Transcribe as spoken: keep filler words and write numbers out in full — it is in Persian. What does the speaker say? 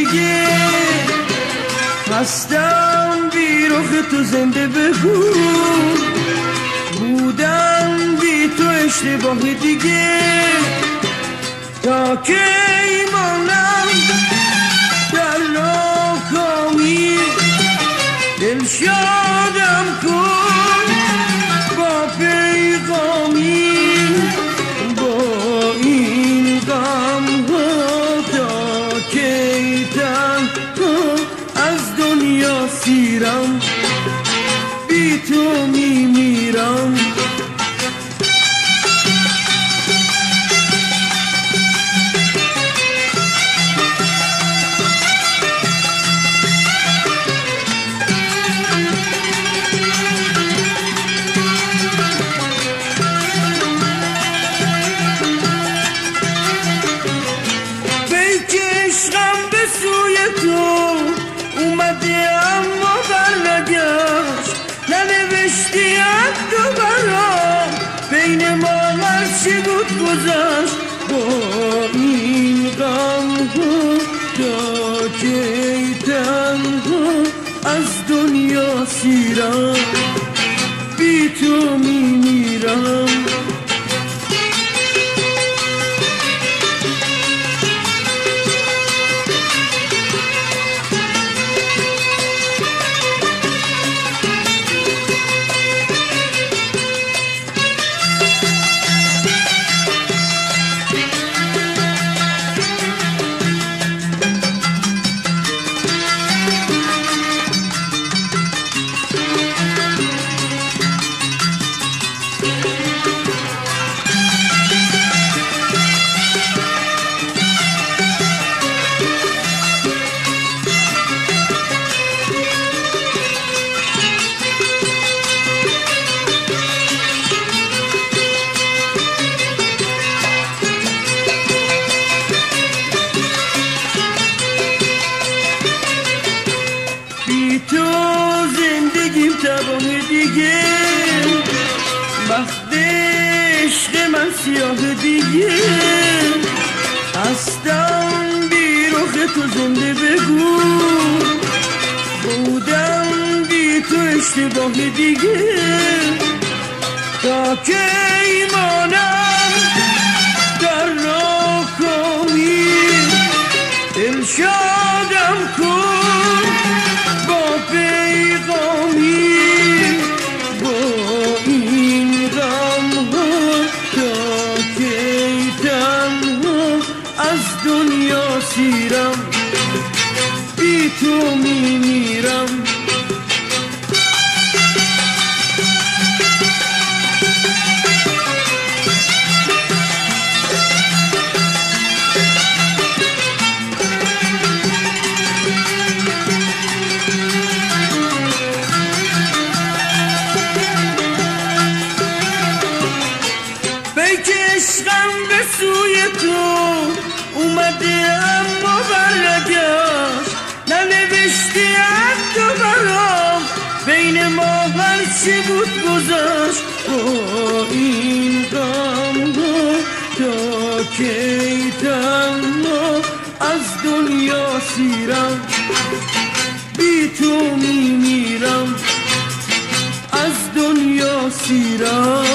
دیگه هستم بی رخ تو زنده بگو بودم بی تو اشتباه دیگه تا که ایمانم در ناکامی دل شادم کن با پیغامی با این غم ها تا کی تنها از دنیا سیرم بی تو میمیرم گذشت با این غم ها تا کی تنها از دنیا سیرم بی تو میمیرم دیگه وقت عشق من سیاه دیگه هستم بی رخ تو زنده بگو بودم بی تو اشتباه دیگه تا که ایمانم در ناکامی دل شادم کن با پیغامی از دنیا سیرم بی تو میمیرم بیک عشقم به سوی تو اومده اما برگشت ننوشتی از تو برام بین ما هرچی بود گذشت با این غم ها تا کی تنها از دنیا سیرم بی تو میمیرم از دنیا سیرم